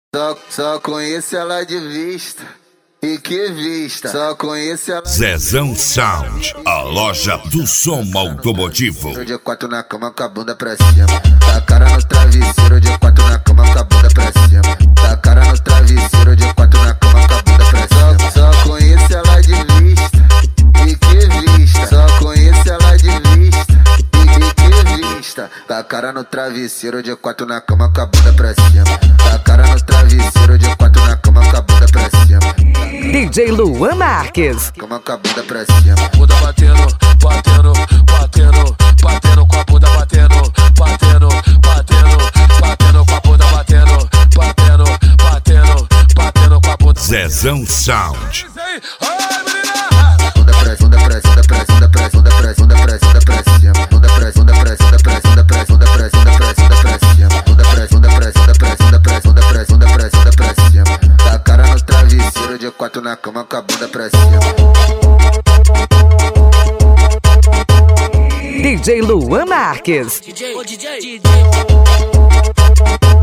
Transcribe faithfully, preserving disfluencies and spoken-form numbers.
Só, só conheço ela de vista. E que vista, só conheço ela. Zezão Sound, a loja do som automotivo. De quatro na cama com a bunda pra cima. Tá cara no travesseiro, de quatro na cama com a bunda pra cima. Tá cara no travesseiro, de quatro na cama com a bunda pra cima. Só, só conheço ela de vista. E que vista, só conheço ela de vista. E, e que vista, tá cara no travesseiro, de quatro na cama com a bunda pra cima. Tá cara no travesseiro, de quatro na cama com a bunda pra cima. D J Luan Marques. Cama com a bunda pra cima. Bunda batendo, batendo, batendo, batendo com a bunda batendo, batendo, batendo, batendo com a bunda batendo, batendo, batendo, batendo com a bunda. Zezão Sound. Bunda pra bunda pra bunda pra bunda pra bunda pra bunda pra bunda pra cima. Bunda pra bunda pra bunda pra bunda pra bunda pra bunda pra bunda pra cima. Bunda pra bunda pra bunda pra bunda pra bunda pra bunda pra bunda pra cima. Tá cara no travesseiro, de quatro na cama com a bunda pra cima. D J Luan Marques. D J, ô D J, D J.